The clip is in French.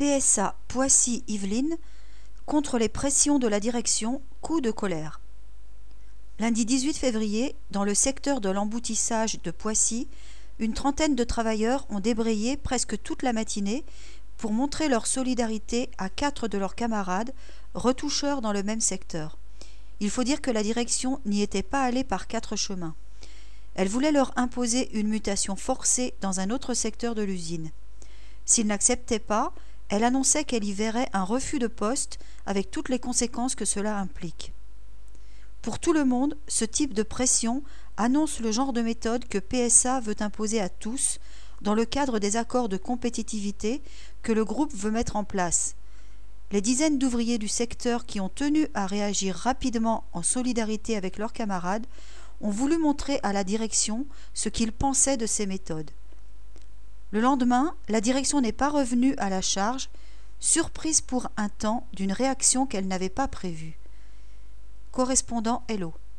PSA Poissy-Yvelines contre les pressions de la direction, coup de colère. Lundi 18 février, dans le secteur de l'emboutissage de Poissy, une trentaine de travailleurs ont débrayé presque toute la matinée pour montrer leur solidarité à 4 de leurs camarades, retoucheurs dans le même secteur. Il faut dire que la direction n'y était pas allée par 4 chemins. Elle voulait leur imposer une mutation forcée dans un autre secteur de l'usine. S'ils n'acceptaient pas, elle annonçait qu'elle y verrait un refus de poste avec toutes les conséquences que cela implique. Pour tout le monde, ce type de pression annonce le genre de méthode que PSA veut imposer à tous dans le cadre des accords de compétitivité que le groupe veut mettre en place. Les dizaines d'ouvriers du secteur qui ont tenu à réagir rapidement en solidarité avec leurs camarades ont voulu montrer à la direction ce qu'ils pensaient de ces méthodes. Le lendemain, la direction n'est pas revenue à la charge, surprise pour un temps d'une réaction qu'elle n'avait pas prévue. Correspondant Hello.